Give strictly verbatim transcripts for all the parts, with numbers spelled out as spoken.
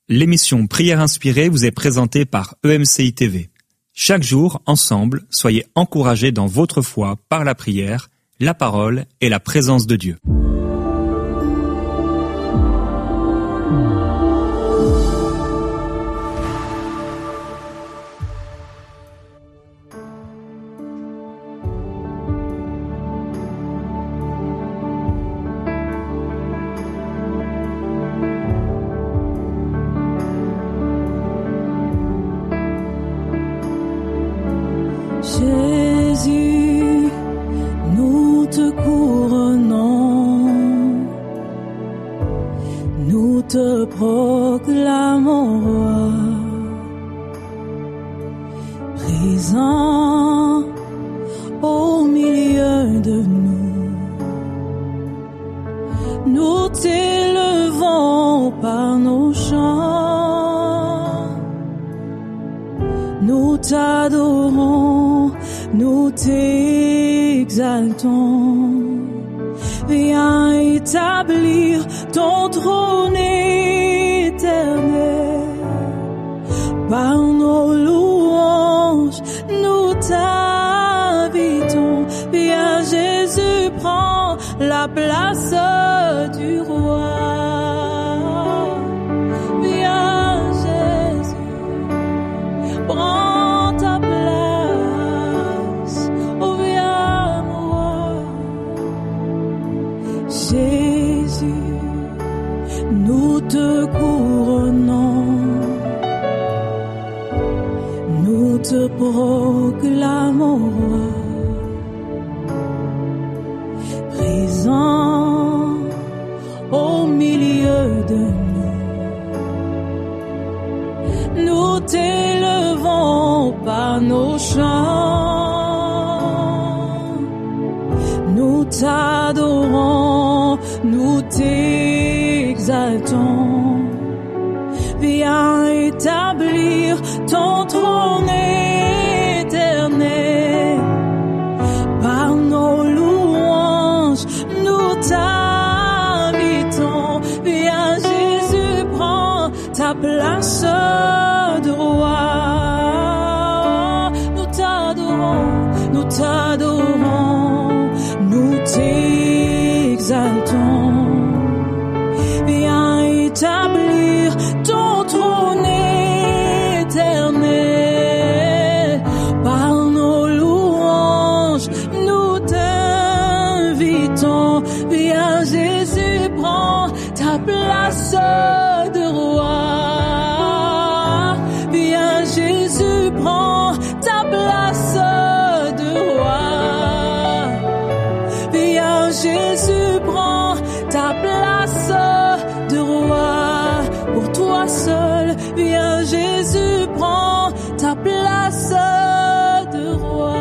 L'émission Prière inspirée vous est présentée par E M C I T V. Chaque jour, ensemble, soyez encouragés dans votre foi par la prière, la parole et la présence de Dieu. Jésus, nous te couronnons, nous te proclamons roi, présent au milieu de nous. Nous t'élevons par nos chants, nous t'adorons, nous t'exaltons. Viens établir ton trône éternel. Par nos louanges, nous t'invitons. Viens Jésus, prends la place du roi. Viens Jésus, prends ta place. Oh, viens moi. Jésus, nous te couronnons, nous te proclamons roi, présent au milieu de nous. Nous t'élevons par nos chants, nous t'adorons, nous t'exaltons. Viens établir ton trône éternel. Par nos louanges, nous t'invitons. Viens Jésus, prends ta place de roi. Nous t'adorons, nous t'adorons, nous t'exaltons. Viens établir ton trône éternel. Par nos louanges, nous t'invitons. Viens Jésus, prends ta place de roi. Viens Jésus, prends ta place de roi. Viens Jésus, prends ta place de roi. Pour toi seul, viens Jésus, prends ta place de roi.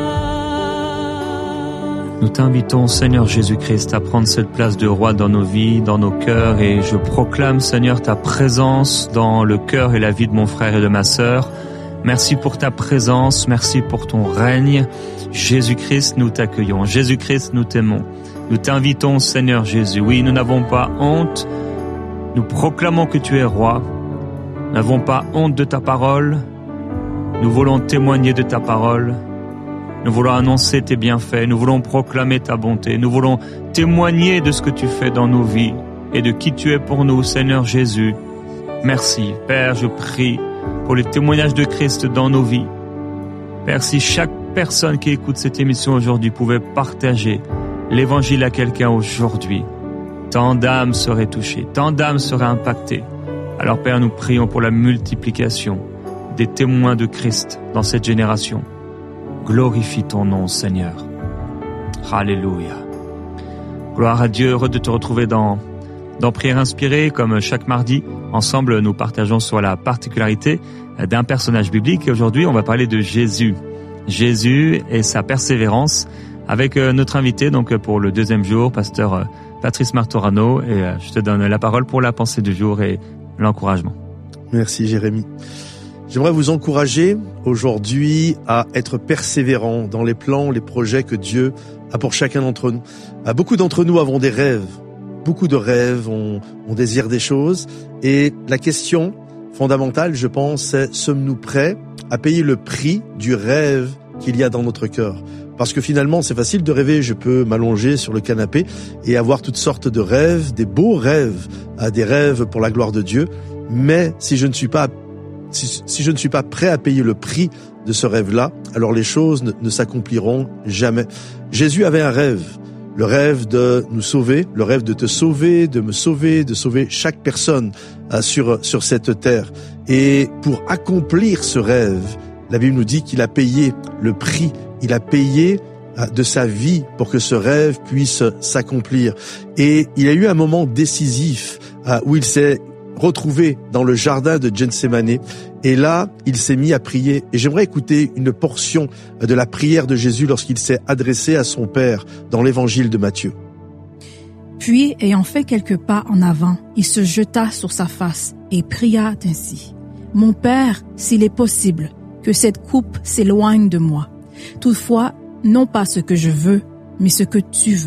Nous t'invitons, Seigneur Jésus-Christ, à prendre cette place de roi dans nos vies, dans nos cœurs, et je proclame, Seigneur, ta présence dans le cœur et la vie de mon frère et de ma sœur. Merci pour ta présence, merci pour ton règne. Jésus-Christ, nous t'accueillons. Jésus-Christ, nous t'aimons. Nous t'invitons, Seigneur Jésus. Oui, nous n'avons pas honte. Nous proclamons que tu es roi. Nous n'avons pas honte de ta parole. Nous voulons témoigner de ta parole. Nous voulons annoncer tes bienfaits. Nous voulons proclamer ta bonté. Nous voulons témoigner de ce que tu fais dans nos vies et de qui tu es pour nous, Seigneur Jésus. Merci. Père, je prie pour les témoignages de Christ dans nos vies. Père, si chaque personne qui écoute cette émission aujourd'hui pouvait partager l'évangile à quelqu'un aujourd'hui, tant d'âmes seraient touchées, tant d'âmes seraient impactées. Alors Père, nous prions pour la multiplication des témoins de Christ dans cette génération. Glorifie ton nom, Seigneur. Alléluia. Gloire à Dieu, heureux de te retrouver dans, dans Prière inspirée, comme chaque mardi. Ensemble, nous partageons sur la particularité d'un personnage biblique. Et aujourd'hui, on va parler de Jésus. Jésus et sa persévérance avec notre invité, donc pour le deuxième jour, pasteur Patrice Martorano. Et je te donne la parole pour la pensée du jour et l'encouragement. Merci Jérémy. J'aimerais vous encourager aujourd'hui à être persévérant dans les plans, les projets que Dieu a pour chacun d'entre nous. Beaucoup d'entre nous avons des rêves, beaucoup de rêves, on, on désire des choses. Et la question fondamentale, je pense, c'est sommes-nous prêts à payer le prix du rêve qu'il y a dans notre cœur? Parce que finalement, c'est facile de rêver. Je peux m'allonger sur le canapé et avoir toutes sortes de rêves, des beaux rêves, des rêves pour la gloire de Dieu. Mais si je ne suis pas, si, si je ne suis pas prêt à payer le prix de ce rêve-là, alors les choses ne, ne s'accompliront jamais. Jésus avait un rêve. Le rêve de nous sauver, le rêve de te sauver, de me sauver, de sauver chaque personne sur, sur cette terre. Et pour accomplir ce rêve, la Bible nous dit qu'il a payé le prix, il a payé de sa vie pour que ce rêve puisse s'accomplir. Et il y a eu un moment décisif où il s'est retrouvé dans le jardin de Gethsémani. Et là, il s'est mis à prier. Et j'aimerais écouter une portion de la prière de Jésus lorsqu'il s'est adressé à son Père dans l'évangile de Matthieu. Puis, ayant fait quelques pas en avant, il se jeta sur sa face et pria ainsi. « Mon Père, s'il est possible, que cette coupe s'éloigne de moi. Toutefois, non pas ce que je veux, mais ce que tu veux. »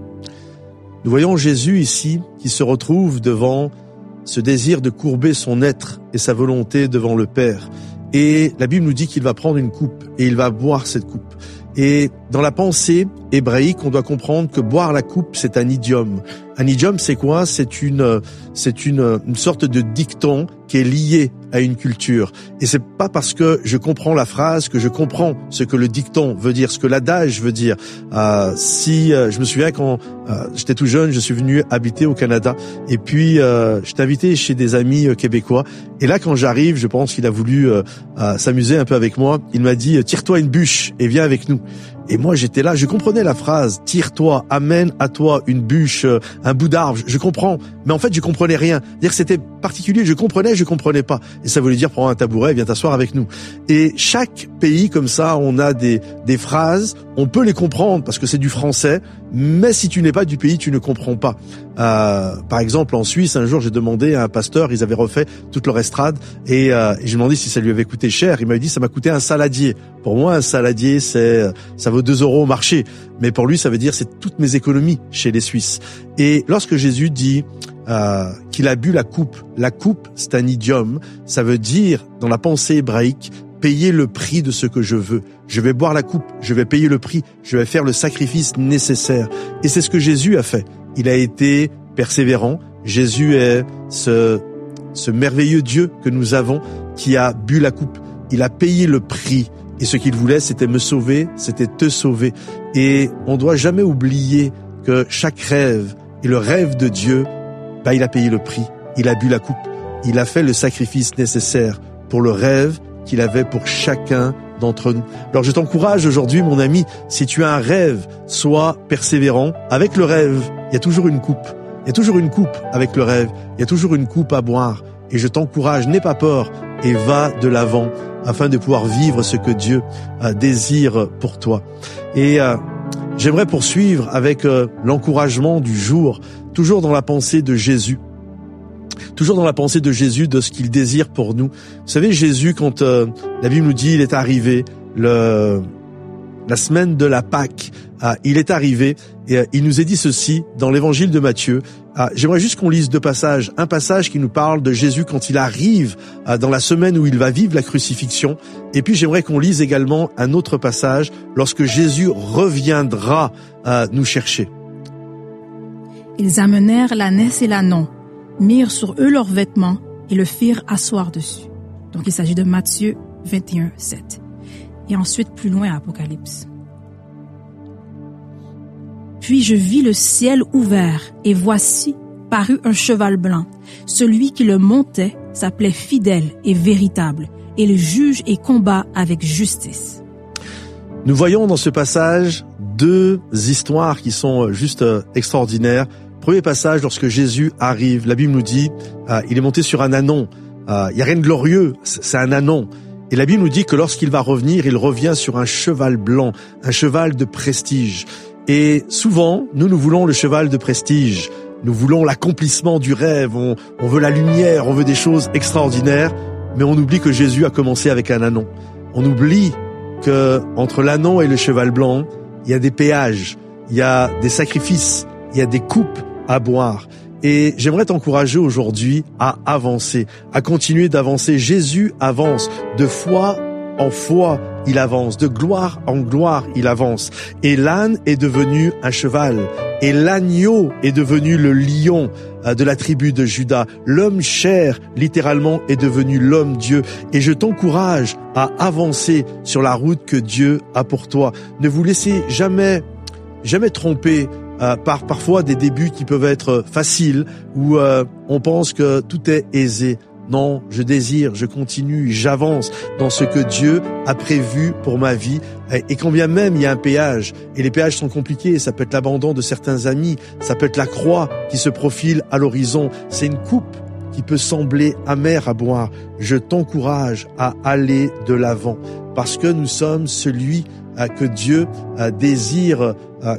Nous voyons Jésus ici qui se retrouve devant ce désir de courber son être et sa volonté devant le Père. Et la Bible nous dit qu'il va prendre une coupe et il va boire cette coupe. Et dans la pensée hébraïque, on doit comprendre que boire la coupe, c'est un idiome. Un idiome, c'est quoi? C'est une, c'est une, une sorte de dicton qui est lié à une culture. Et c'est pas parce que je comprends la phrase que je comprends ce que le dicton veut dire, ce que l'adage veut dire. Euh, si euh, je me souviens quand euh, j'étais tout jeune, je suis venu habiter au Canada et puis euh, j'étais invité chez des amis euh, québécois. Et là, quand j'arrive, je pense qu'il a voulu euh, euh, s'amuser un peu avec moi. Il m'a dit « Tire-toi une bûche et viens avec nous ». Et moi, j'étais là, je comprenais la phrase « Tire-toi, amène à toi une bûche, un bout d'arbre ». Je comprends, mais en fait, je comprenais rien. Dire que c'était particulier, je comprenais, je comprenais pas. Et ça voulait dire prends un tabouret, viens t'asseoir avec nous. Et chaque pays comme ça, on a des des phrases, on peut les comprendre parce que c'est du français, mais si tu n'es pas du pays, tu ne comprends pas. Euh, par exemple, en Suisse, un jour, j'ai demandé à un pasteur, ils avaient refait toute leur estrade, et, euh, et j'ai demandé si ça lui avait coûté cher. Il m'avait dit ça m'a coûté un saladier. Pour moi, un saladier, c'est ça vaut deux euros au marché, mais pour lui, ça veut dire c'est toutes mes économies chez les Suisses. Et lorsque Jésus dit euh, qu'il a bu la coupe, la coupe, c'est un idiome, ça veut dire dans la pensée hébraïque payer le prix de ce que je veux. Je vais boire la coupe, je vais payer le prix, je vais faire le sacrifice nécessaire. Et c'est ce que Jésus a fait. Il a été persévérant. Jésus est ce, ce merveilleux Dieu que nous avons qui a bu la coupe. Il a payé le prix. Et ce qu'il voulait, c'était me sauver, c'était te sauver. Et on doit jamais oublier que chaque rêve et le rêve de Dieu, bah, il a payé le prix. Il a bu la coupe. Il a fait le sacrifice nécessaire pour le rêve qu'il avait pour chacun d'entre nous. Alors je t'encourage aujourd'hui, mon ami, si tu as un rêve, sois persévérant. Avec le rêve, il y a toujours une coupe. Il y a toujours une coupe avec le rêve. Il y a toujours une coupe à boire. Et je t'encourage, n'aie pas peur et va de l'avant afin de pouvoir vivre ce que Dieu euh, désire pour toi. Et euh, j'aimerais poursuivre avec euh, l'encouragement du jour, toujours dans la pensée de Jésus. Toujours dans la pensée de Jésus, de ce qu'il désire pour nous. Vous savez, Jésus, quand euh, la Bible nous dit il est arrivé, le, la semaine de la Pâque, euh, il est arrivé et euh, il nous est dit ceci dans l'évangile de Matthieu. Euh, j'aimerais juste qu'on lise deux passages. Un passage qui nous parle de Jésus quand il arrive euh, dans la semaine où il va vivre la crucifixion. Et puis j'aimerais qu'on lise également un autre passage lorsque Jésus reviendra euh, nous chercher. Ils amenèrent l'ânesse et l'ânon, mirent sur eux leurs vêtements et le firent asseoir dessus. Donc il s'agit de Matthieu vingt et un, sept. Et ensuite plus loin à Apocalypse. Puis je vis le ciel ouvert et voici parut un cheval blanc. Celui qui le montait s'appelait Fidèle et Véritable et le juge et combat avec justice. Nous voyons dans ce passage deux histoires qui sont juste extraordinaires. Premier passage, lorsque Jésus arrive, la Bible nous dit, euh, il est monté sur un ânon. Euh, il n'y a rien de glorieux, c'est un ânon. Et la Bible nous dit que lorsqu'il va revenir, il revient sur un cheval blanc, un cheval de prestige. Et souvent, nous, nous voulons le cheval de prestige. Nous voulons l'accomplissement du rêve, on, on veut la lumière, on veut des choses extraordinaires, mais on oublie que Jésus a commencé avec un ânon. On oublie que entre l'ânon et le cheval blanc, il y a des péages, il y a des sacrifices, il y a des coupes à boire. Et j'aimerais t'encourager aujourd'hui à avancer, à continuer d'avancer. Jésus avance de foi en foi, il avance, de gloire en gloire, il avance. Et l'âne est devenu un cheval, et l'agneau est devenu le lion de la tribu de Juda. L'homme chair, littéralement, est devenu l'homme Dieu. Et je t'encourage à avancer sur la route que Dieu a pour toi. Ne vous laissez jamais, jamais tromper euh, par parfois des débuts qui peuvent être faciles, où euh, on pense que tout est aisé. Non, je désire, je continue, j'avance dans ce que Dieu a prévu pour ma vie. Et quand bien même il y a un péage, et les péages sont compliqués, ça peut être l'abandon de certains amis, ça peut être la croix qui se profile à l'horizon, c'est une coupe qui peut sembler amère à boire. Je t'encourage à aller de l'avant, parce que nous sommes celui que Dieu désire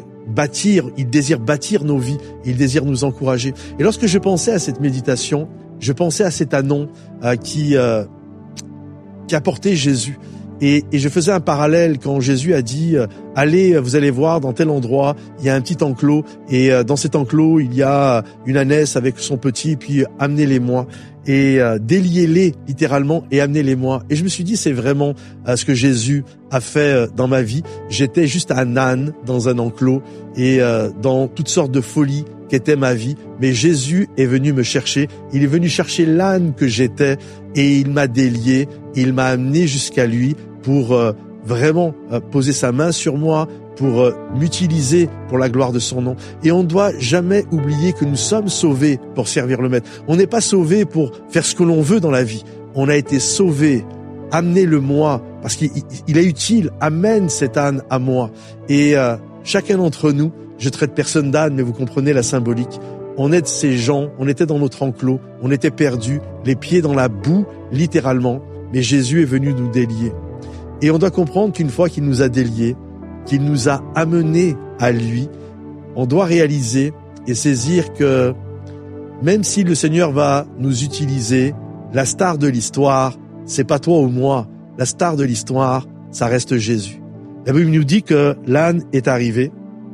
bâtir, il désire bâtir nos vies, il désire nous encourager. Et lorsque je pensais à cette méditation, je pensais à cet ânon euh, qui euh, qui a porté Jésus. Et, et je faisais un parallèle quand Jésus a dit euh, « Allez, vous allez voir, dans tel endroit, il y a un petit enclos, et euh, dans cet enclos, il y a une ânesse avec son petit, puis amenez-les-moi. » Et euh, déliez-les littéralement et amenez-les-moi. Et je me suis dit, c'est vraiment euh, ce que Jésus a fait euh, dans ma vie. J'étais juste un âne dans un enclos et euh, dans toutes sortes de folies qu'était ma vie. Mais Jésus est venu me chercher. Il est venu chercher l'âne que j'étais et il m'a délié. Il m'a amené jusqu'à lui pour euh, vraiment euh, poser sa main sur moi, pour euh, m'utiliser pour la gloire de son nom. Et on ne doit jamais oublier que nous sommes sauvés pour servir le Maître. On n'est pas sauvés pour faire ce que l'on veut dans la vie. On a été sauvés. Amenez-le-moi, parce qu'il il est utile. Amène cet âne à moi. Et euh, chacun d'entre nous, je traite personne d'âne, mais vous comprenez la symbolique. On est de ces gens, on était dans notre enclos, on était perdus, les pieds dans la boue, littéralement. Mais Jésus est venu nous délier. Et on doit comprendre qu'une fois qu'il nous a déliés, qu'il nous a amenés à lui, on doit réaliser et saisir que même si le Seigneur va nous utiliser, la star de l'histoire, c'est pas toi ou moi. La star de l'histoire, ça reste Jésus. La Bible nous dit que l'âne est arrivé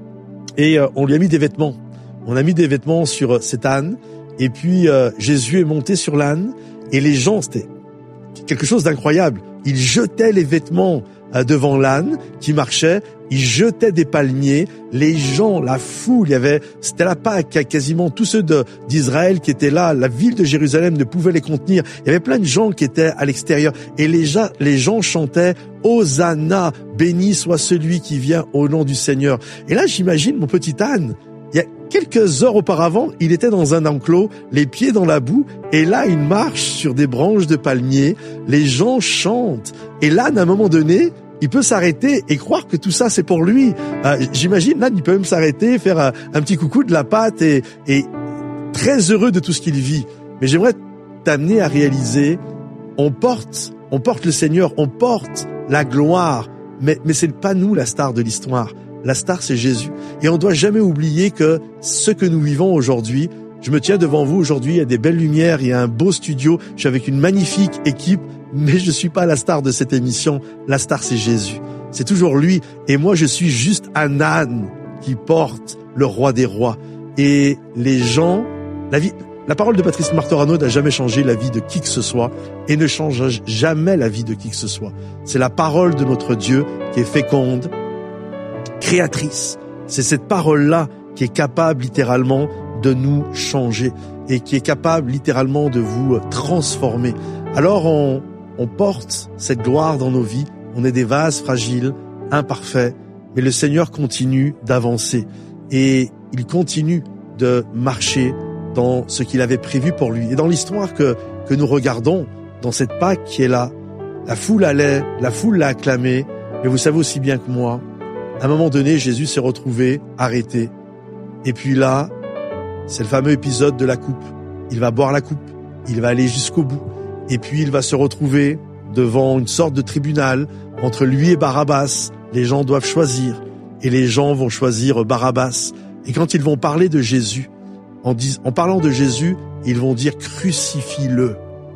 et on lui a mis des vêtements. On a mis des vêtements sur cet âne et puis euh, Jésus est monté sur l'âne et les gens, c'était quelque chose d'incroyable. Ils jetaient les vêtements devant l'âne qui marchait, ils jetaient des palmiers, les gens, la foule, il y avait, c'était la Pâque, quasiment tous ceux de, d'Israël qui étaient là, la ville de Jérusalem ne pouvait les contenir, il y avait plein de gens qui étaient à l'extérieur, et les gens, les gens chantaient « Hosanna, béni soit celui qui vient au nom du Seigneur ». Et là, j'imagine mon petit âne, il y a quelques heures auparavant, il était dans un enclos, les pieds dans la boue, et là, il marche sur des branches de palmiers, les gens chantent, et l'âne, à un moment donné, il peut s'arrêter et croire que tout ça, c'est pour lui. Euh, j'imagine, l'âne, il peut même s'arrêter, faire un, un petit coucou de la patte, et, et très heureux de tout ce qu'il vit. Mais j'aimerais t'amener à réaliser, on porte, on porte le Seigneur, on porte la gloire, mais, mais c'est pas nous la star de l'histoire. La star, c'est Jésus. Et on doit jamais oublier que ce que nous vivons aujourd'hui, je me tiens devant vous aujourd'hui, il y a des belles lumières, il y a un beau studio, je suis avec une magnifique équipe, mais je suis pas la star de cette émission. La star, c'est Jésus. C'est toujours lui. Et moi, je suis juste un âne qui porte le roi des rois. Et les gens, la vie, la parole de Patrice Martorano n'a jamais changé la vie de qui que ce soit et ne change jamais la vie de qui que ce soit. C'est la parole de notre Dieu qui est féconde, créatrice. C'est cette parole-là qui est capable littéralement de nous changer et qui est capable littéralement de vous transformer. Alors on, on porte cette gloire dans nos vies, on est des vases fragiles, imparfaits, mais le Seigneur continue d'avancer et il continue de marcher dans ce qu'il avait prévu pour lui. Et dans l'histoire que, que nous regardons, dans cette Pâque qui est là, la foule allait, la foule l'a acclamé, mais vous savez aussi bien que moi, à un moment donné, Jésus s'est retrouvé arrêté. Et puis là, c'est le fameux épisode de la coupe. Il va boire la coupe, il va aller jusqu'au bout. Et puis il va se retrouver devant une sorte de tribunal entre lui et Barabbas. Les gens doivent choisir. Et les gens vont choisir Barabbas. Et quand ils vont parler de Jésus, en, dis, en parlant de Jésus, ils vont dire « crucifie-le ».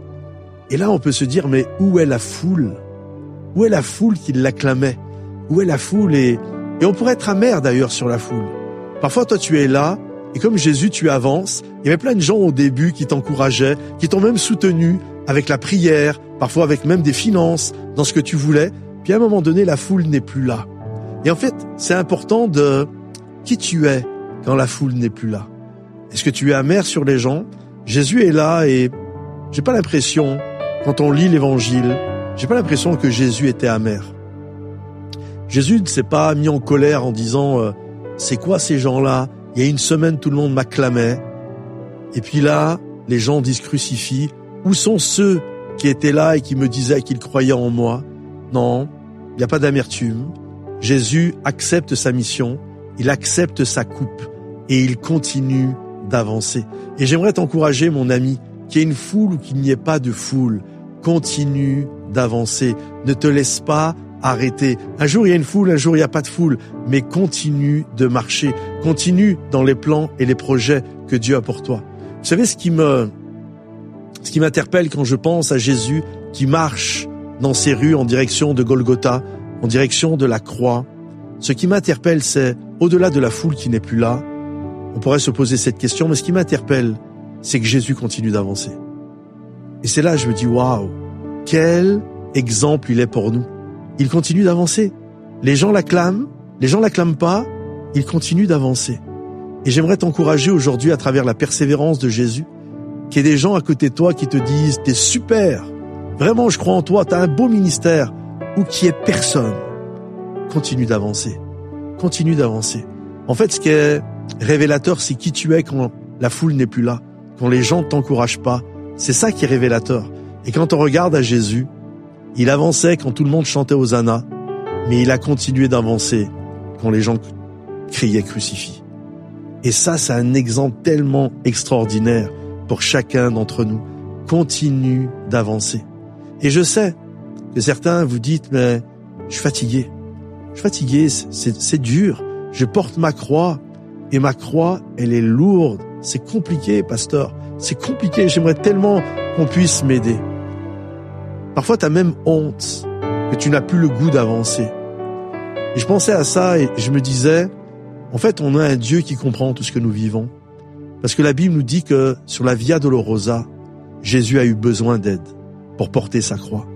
Et là, on peut se dire « mais où est la foule ? Où est la foule qui l'acclamait ? Où est la foule ?» et, et on pourrait être amer d'ailleurs sur la foule. Parfois, toi, tu es là Et comme Jésus, tu avances. Il y avait plein de gens au début qui t'encourageaient, qui t'ont même soutenu avec la prière, parfois avec même des finances, dans ce que tu voulais. Puis à un moment donné, la foule n'est plus là. Et en fait, c'est important de qui tu es quand la foule n'est plus là. Est-ce que tu es amer sur les gens? Jésus est là et j'ai pas l'impression, quand on lit l'évangile, j'ai pas l'impression que Jésus était amer. Jésus ne s'est pas mis en colère en disant euh, « C'est quoi ces gens-là ?» Il y a une semaine, tout le monde m'acclamait. Et puis là, les gens disent « Crucifie ». Où sont ceux qui étaient là et qui me disaient qu'ils croyaient en moi? Non, il n'y a pas d'amertume. Jésus accepte sa mission, il accepte sa coupe et il continue d'avancer. Et j'aimerais t'encourager, mon ami, qu'il y ait une foule ou qu'il n'y ait pas de foule. Continue d'avancer. Ne te laisse pas arrêter. Un jour, il y a une foule, un jour, il n'y a pas de foule. Mais continue de marcher. Continue dans les plans et les projets que Dieu a pour toi. Vous savez, ce qui me, ce qui m'interpelle quand je pense à Jésus qui marche dans ces rues en direction de Golgotha, en direction de la croix, ce qui m'interpelle, c'est, au-delà de la foule qui n'est plus là, on pourrait se poser cette question, mais ce qui m'interpelle, c'est que Jésus continue d'avancer. Et c'est là que je me dis, waouh, quel exemple il est pour nous. Il continue d'avancer. Les gens l'acclament, les gens l'acclament pas, il continue d'avancer. Et j'aimerais t'encourager aujourd'hui à travers la persévérance de Jésus, qu'il y ait des gens à côté de toi qui te disent, t'es super, vraiment je crois en toi, t'as un beau ministère, ou qu'il n'y ait personne. Continue d'avancer. Continue d'avancer. En fait, ce qui est révélateur, c'est qui tu es quand la foule n'est plus là, quand les gens ne t'encouragent pas. C'est ça qui est révélateur. Et quand on regarde à Jésus, il avançait quand tout le monde chantait Hosanna, mais il a continué d'avancer quand les gens criaient crucifie. Et ça, c'est un exemple tellement extraordinaire pour chacun d'entre nous. Continue d'avancer. Et je sais que certains vous dites, mais je suis fatigué. Je suis fatigué, c'est, c'est dur. Je porte ma croix et ma croix, elle est lourde. C'est compliqué, pasteur. C'est compliqué. J'aimerais tellement qu'on puisse m'aider. Parfois, tu as même honte que tu n'as plus le goût d'avancer. Et je pensais à ça et je me disais, en fait, on a un Dieu qui comprend tout ce que nous vivons. Parce que la Bible nous dit que sur la Via Dolorosa, Jésus a eu besoin d'aide pour porter sa croix.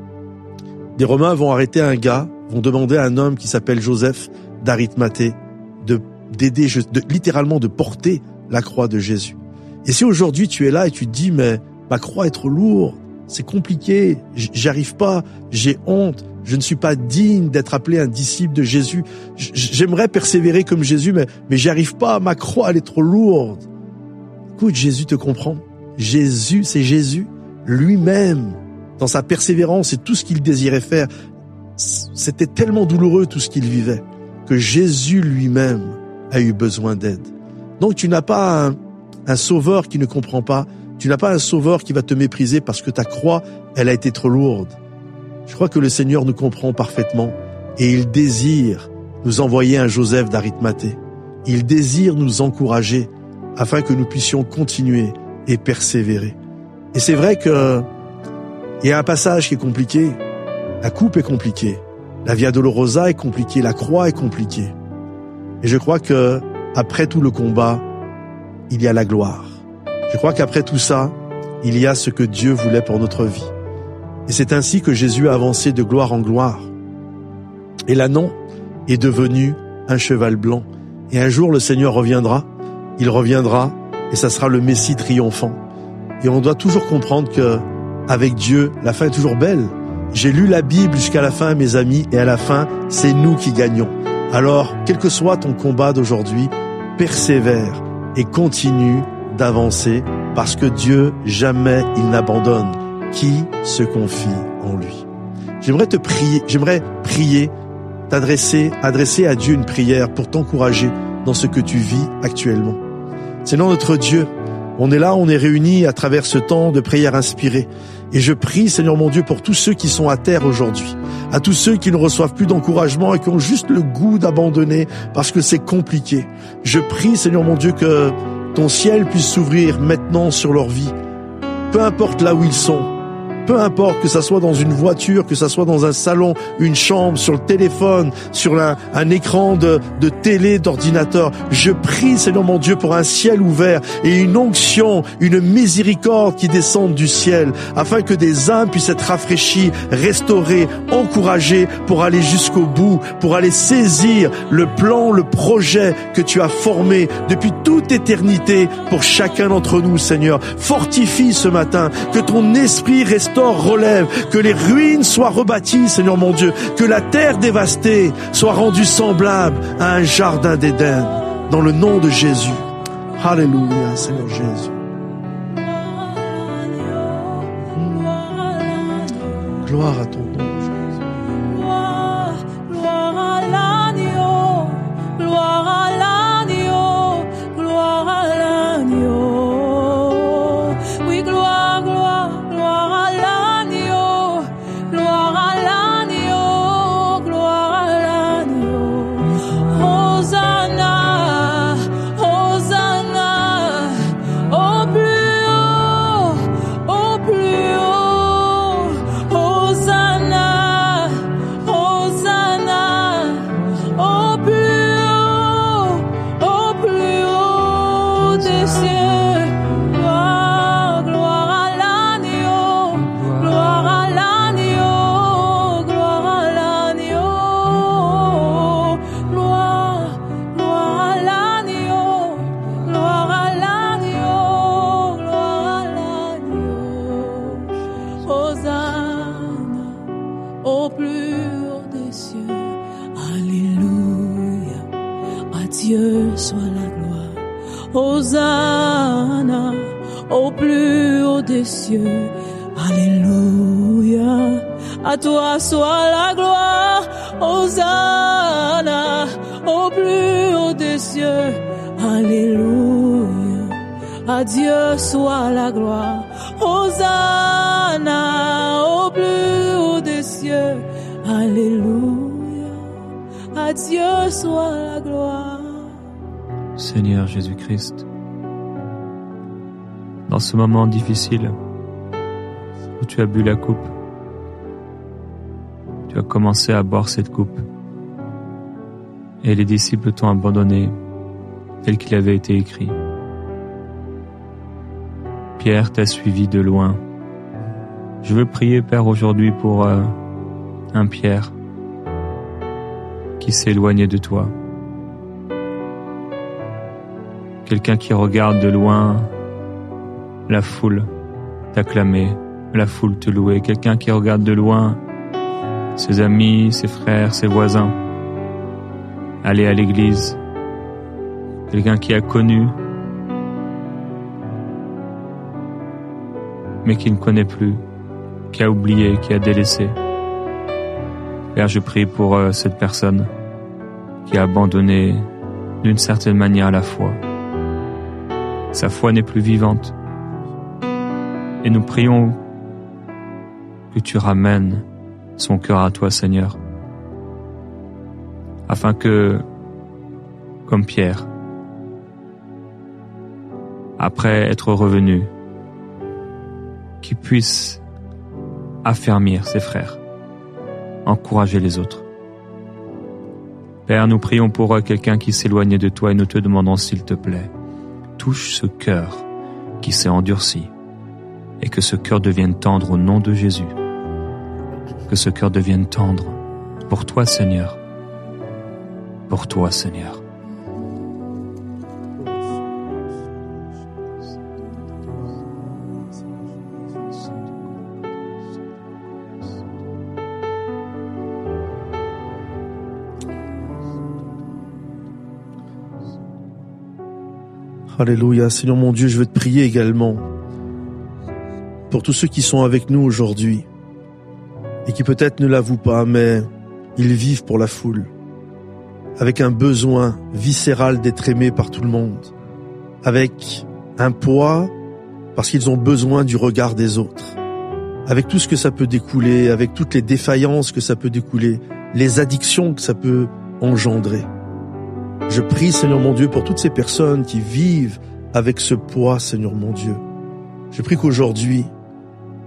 Des Romains vont arrêter un gars, vont demander à un homme qui s'appelle Joseph d'Arimathée de, d'aider, de, littéralement de porter la croix de Jésus. Et si aujourd'hui tu es là et tu te dis, mais ma croix est trop lourde, c'est compliqué, j'y arrive pas, j'ai honte, je ne suis pas digne d'être appelé un disciple de Jésus, j'aimerais persévérer comme Jésus, mais, mais j'y arrive pas, ma croix elle est trop lourde. Écoute, Jésus te comprend. Jésus, c'est Jésus lui-même, dans sa persévérance et tout ce qu'il désirait faire. C'était tellement douloureux tout ce qu'il vivait, que Jésus lui-même a eu besoin d'aide. Donc tu n'as pas un, un sauveur qui ne comprend pas, tu n'as pas un sauveur qui va te mépriser parce que ta croix, elle a été trop lourde. Je crois que le Seigneur nous comprend parfaitement et il désire nous envoyer un Joseph d'Arimathée. Il désire nous encourager afin que nous puissions continuer et persévérer. Et c'est vrai que il y a un passage qui est compliqué. La coupe est compliquée. La Via Dolorosa est compliquée. La croix est compliquée. Et je crois que après tout le combat, il y a la gloire. Je crois qu'après tout ça, il y a ce que Dieu voulait pour notre vie. Et c'est ainsi que Jésus a avancé de gloire en gloire. Et l'ânon est devenu un cheval blanc. Et un jour, le Seigneur reviendra. Il reviendra et ça sera le Messie triomphant. Et on doit toujours comprendre que avec Dieu, la fin est toujours belle. J'ai lu la Bible jusqu'à la fin, mes amis, et à la fin, c'est nous qui gagnons. Alors, quel que soit ton combat d'aujourd'hui, persévère et continue d'avancer parce que Dieu, jamais il n'abandonne qui se confie en lui. J'aimerais te prier, j'aimerais prier, t'adresser, adresser à Dieu une prière pour t'encourager dans ce que tu vis actuellement. Seigneur notre Dieu, on est là, on est réunis à travers ce temps de prière inspirée. Et je prie, Seigneur mon Dieu, pour tous ceux qui sont à terre aujourd'hui, à tous ceux qui ne reçoivent plus d'encouragement et qui ont juste le goût d'abandonner parce que c'est compliqué. Je prie, Seigneur mon Dieu, que ton ciel puisse s'ouvrir maintenant sur leur vie. Peu importe là où ils sont, peu importe, que ça soit dans une voiture, que ça soit dans un salon, une chambre, sur le téléphone, sur un, un écran de, de télé, d'ordinateur. Je prie, Seigneur mon Dieu, pour un ciel ouvert et une onction, une miséricorde qui descende du ciel, afin que des âmes puissent être rafraîchies, restaurées, encouragées pour aller jusqu'au bout, pour aller saisir le plan, le projet que tu as formé depuis toute éternité pour chacun d'entre nous, Seigneur. Fortifie ce matin, que ton esprit restaure, relève, que les ruines soient rebâties, Seigneur mon Dieu, que la terre dévastée soit rendue semblable à un jardin d'Éden, dans le nom de Jésus. Alléluia, Seigneur Jésus. Gloire à ton nom, Jésus. Gloire, gloire à l'agneau, gloire à l'agneau, gloire à l'agneau. Oui, gloire, gloire, gloire à l'agneau, gloire à l'agneau, gloire à l'agneau. Hosanna, Hosanna, au plus haut, au plus haut. Hosanna, Hosanna, au plus haut, au plus haut des cieux. Gloire, gloire à l'agneau, gloire à l'agneau, gloire à l'agneau. Gloire, gloire à l'agneau, gloire à l'agneau, gloire à l'agneau. Hosanna au plus haut des cieux. Alléluia, à Dieu soit la gloire. Hosanna au plus haut des cieux. Alléluia, à toi soit la gloire. Hosanna au plus haut des cieux. Alléluia, à Dieu soit la gloire. Hosanna au plus haut des cieux. Alléluia, à Dieu soit la gloire. Seigneur Jésus-Christ, dans ce moment difficile où tu as bu la coupe, tu as commencé à boire cette coupe et les disciples t'ont abandonné tel qu'il avait été écrit. Pierre t'a suivi de loin. Je veux prier, Père, aujourd'hui pour euh, un Pierre qui s'est éloigné de toi. Quelqu'un qui regarde de loin la foule t'acclamer, la foule te louer. Quelqu'un qui regarde de loin ses amis, ses frères, ses voisins aller à l'église. Quelqu'un qui a connu mais qui ne connaît plus, qui a oublié, qui a délaissé. Père, je prie pour euh, cette personne qui a abandonné d'une certaine manière la foi. Sa foi n'est plus vivante. Et nous prions que tu ramènes son cœur à toi, Seigneur, afin que, comme Pierre, après être revenu, qu'il puisse affermir ses frères, encourager les autres. Père, nous prions pour quelqu'un qui s'éloignait de toi et nous te demandons, s'il te plaît, touche ce cœur qui s'est endurci et que ce cœur devienne tendre au nom de Jésus. Que ce cœur devienne tendre pour toi, Seigneur. Pour toi, Seigneur. Alléluia. Seigneur mon Dieu, je veux te prier également pour tous ceux qui sont avec nous aujourd'hui et qui peut-être ne l'avouent pas, mais ils vivent pour la foule, avec un besoin viscéral d'être aimés par tout le monde, avec un poids parce qu'ils ont besoin du regard des autres, avec tout ce que ça peut découler, avec toutes les défaillances que ça peut découler, les addictions que ça peut engendrer. Je prie, Seigneur mon Dieu, pour toutes ces personnes qui vivent avec ce poids, Seigneur mon Dieu. Je prie qu'aujourd'hui,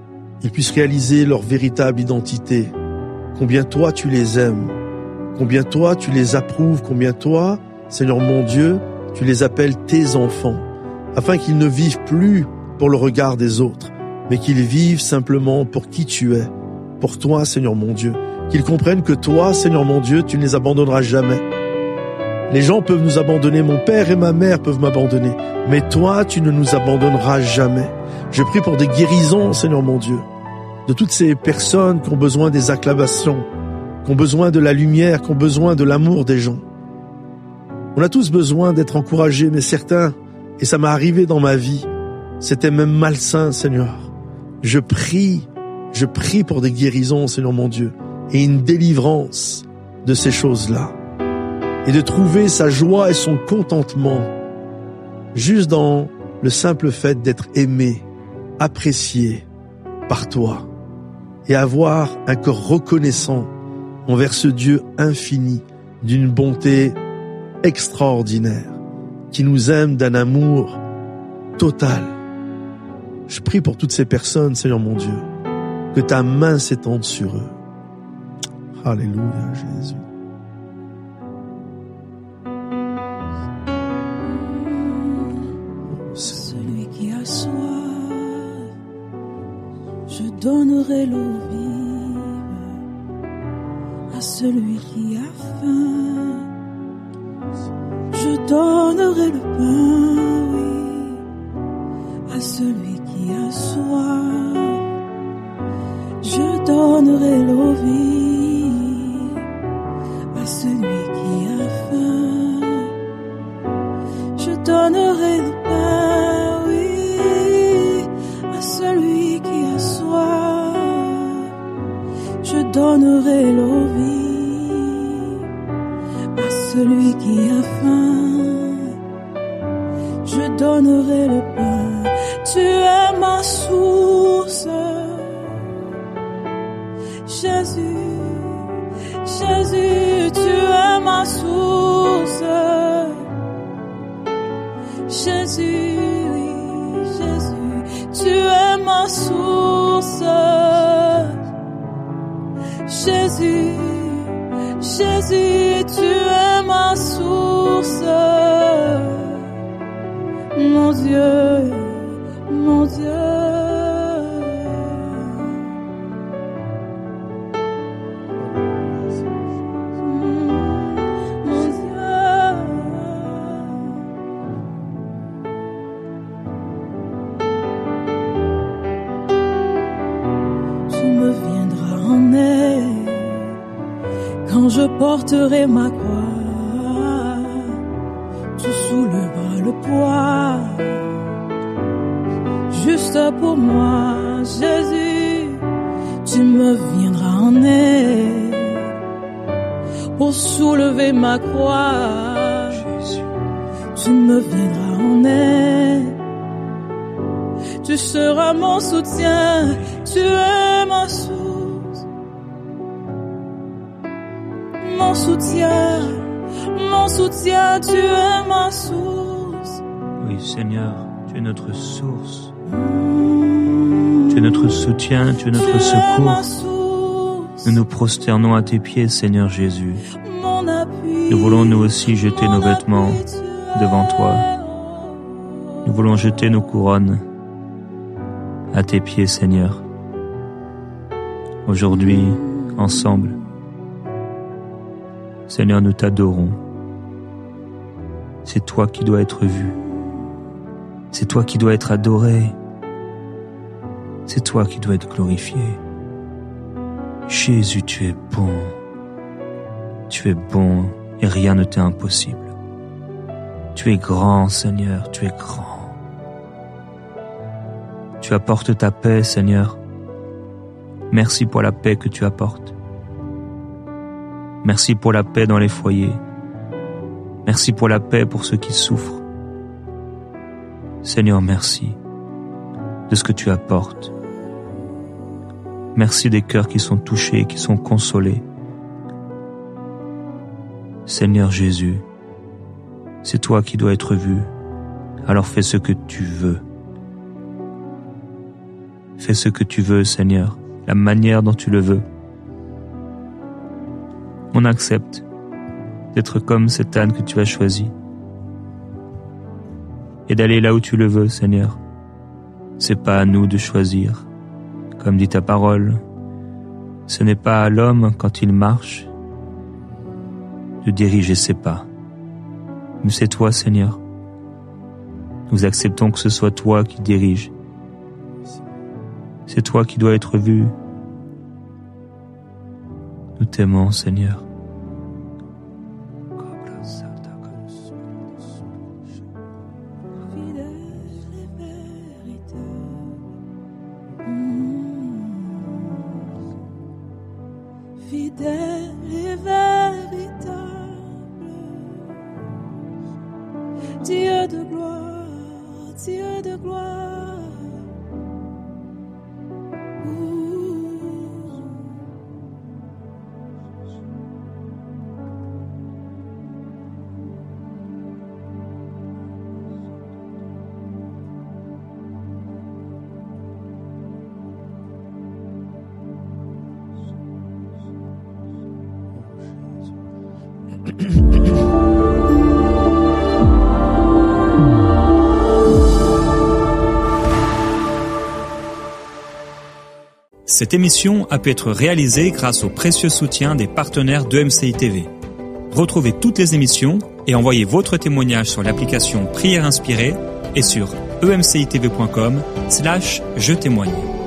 ils puissent réaliser leur véritable identité, combien toi tu les aimes, combien toi tu les approuves, combien toi, Seigneur mon Dieu, tu les appelles tes enfants, afin qu'ils ne vivent plus pour le regard des autres, mais qu'ils vivent simplement pour qui tu es, pour toi, Seigneur mon Dieu, qu'ils comprennent que toi, Seigneur mon Dieu, tu ne les abandonneras jamais. Les gens peuvent nous abandonner, mon père et ma mère peuvent m'abandonner, mais toi, tu ne nous abandonneras jamais. Je prie pour des guérisons, Seigneur mon Dieu, de toutes ces personnes qui ont besoin des acclamations, qui ont besoin de la lumière, qui ont besoin de l'amour des gens. On a tous besoin d'être encouragés, mais certains, et ça m'est arrivé dans ma vie, c'était même malsain, Seigneur. Je prie, je prie pour des guérisons, Seigneur mon Dieu, et une délivrance de ces choses-là. Et de trouver sa joie et son contentement juste dans le simple fait d'être aimé, apprécié par toi, et avoir un cœur reconnaissant envers ce Dieu infini, d'une bonté extraordinaire, qui nous aime d'un amour total. Je prie pour toutes ces personnes, Seigneur mon Dieu, que ta main s'étende sur eux. Alléluia, Jésus. Celui qui a soif, je donnerai l'eau vive. À celui qui a faim, je donnerai le pain, oui. À celui qui a soif, je donnerai l'eau vive. À celui qui a faim, je donnerai le pain, oui. À celui qui a soif, je donnerai l'eau vive. À celui qui a faim, je donnerai le pain. Tu es ma source, Jésus, Jésus, tu es ma source. Jésus, oui, Jésus, tu es ma source. Jésus, Jésus, tu es ma source. Mon Dieu, mon Dieu. Quand je porterai ma croix, tu soulèveras le poids. Juste pour moi, Jésus, tu me viendras en aide. Pour soulever ma croix, Jésus, tu me viendras en aide. Tu seras mon soutien, tu es ma source. Mon soutien, mon soutien, tu es ma source. Oui, Seigneur, tu es notre source. Mmh. Tu es notre soutien, tu es notre tu secours. Nous nous prosternons à tes pieds, Seigneur Jésus. Mon appui, nous voulons nous aussi jeter nos vêtements devant toi. Nous voulons jeter nos couronnes à tes pieds, Seigneur. Aujourd'hui, ensemble, Seigneur, nous t'adorons. C'est toi qui dois être vu. C'est toi qui dois être adoré. C'est toi qui dois être glorifié. Jésus, tu es bon. Tu es bon et rien ne t'est impossible. Tu es grand, Seigneur, tu es grand. Tu apportes ta paix, Seigneur. Merci pour la paix que tu apportes. Merci pour la paix dans les foyers. Merci pour la paix pour ceux qui souffrent. Seigneur, merci de ce que tu apportes. Merci des cœurs qui sont touchés, qui sont consolés. Seigneur Jésus, c'est toi qui dois être vu. Alors fais ce que tu veux. Fais ce que tu veux, Seigneur, la manière dont tu le veux. On accepte d'être comme cet âne que tu as choisi et d'aller là où tu le veux, Seigneur. C'est pas à nous de choisir. Comme dit ta parole, ce n'est pas à l'homme, quand il marche, de diriger ses pas. Mais c'est toi, Seigneur. Nous acceptons que ce soit toi qui dirige. C'est toi qui dois être vu. Nous t'aimons, Seigneur. Fidèle et véritable, Dieu de gloire, Dieu de gloire. Cette émission a pu être réalisée grâce au précieux soutien des partenaires d'E M C I T V. Retrouvez toutes les émissions et envoyez votre témoignage sur l'application Prière Inspirée et sur e m c i t v point com slash je témoigne.